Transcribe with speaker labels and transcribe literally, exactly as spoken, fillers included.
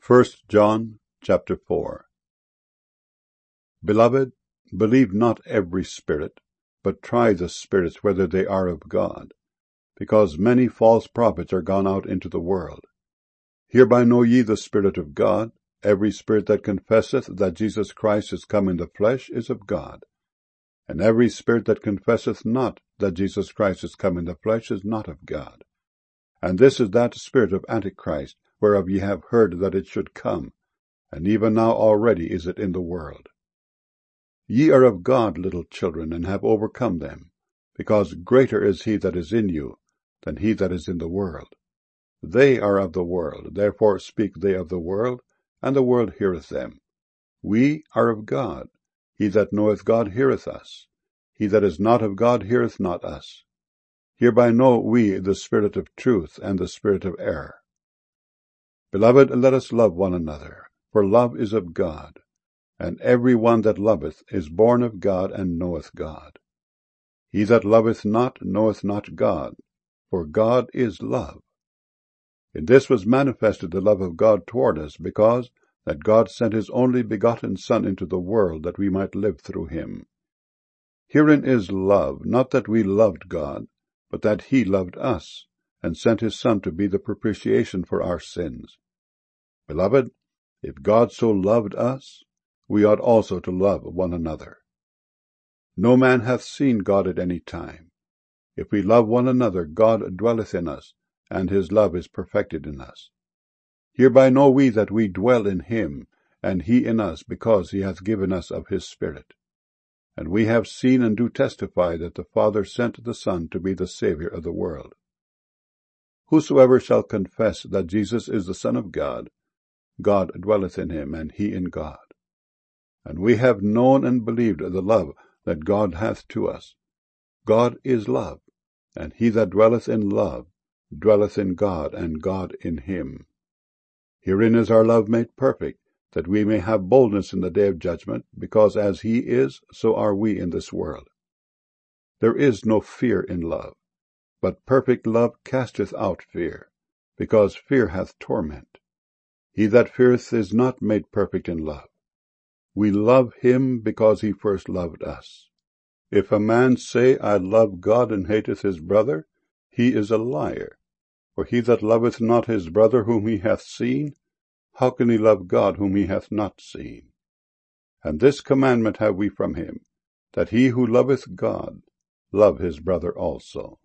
Speaker 1: First John chapter four. Beloved, believe not every spirit, but try the spirits whether they are of God, because many false prophets are gone out into the world. Hereby know ye the Spirit of God. Every spirit that confesseth that Jesus Christ is come in the flesh is of God. And every spirit that confesseth not that Jesus Christ is come in the flesh is not of God. And this is that spirit of Antichrist, whereof ye have heard that it should come, and even now already is it in the world. Ye are of God, little children, and have overcome them, because greater is he that is in you than he that is in the world. They are of the world, therefore speak they of the world, and the world heareth them. We are of God. He that knoweth God heareth us. He that is not of God heareth not us. Hereby know we the spirit of truth and the spirit of error. Beloved, let us love one another, for love is of God. And every one that loveth is born of God, and knoweth God. He that loveth not knoweth not God, for God is love. In this was manifested the love of God toward us, because that God sent his only begotten Son into the world, that we might live through him. Herein is love, not that we loved God, but that he loved us, and sent his Son to be the propitiation for our sins. Beloved, if God so loved us, we ought also to love one another. No man hath seen God at any time. If we love one another, God dwelleth in us, and his love is perfected in us. Hereby know we that we dwell in him, and he in us, because he hath given us of his Spirit. And we have seen and do testify that the Father sent the Son to be the Saviour of the world. Whosoever shall confess that Jesus is the Son of God, God dwelleth in him, and he in God. And we have known and believed the love that God hath to us. God is love, and he that dwelleth in love dwelleth in God, and God in him. Herein is our love made perfect, that we may have boldness in the day of judgment, because as he is, so are we in this world. There is no fear in love, but perfect love casteth out fear, because fear hath torment. He that feareth is not made perfect in love. We love him because he first loved us. If a man say, I love God, and hateth his brother, he is a liar. For he that loveth not his brother whom he hath seen, how can he love God whom he hath not seen? And this commandment have we from him, that he who loveth God love his brother also.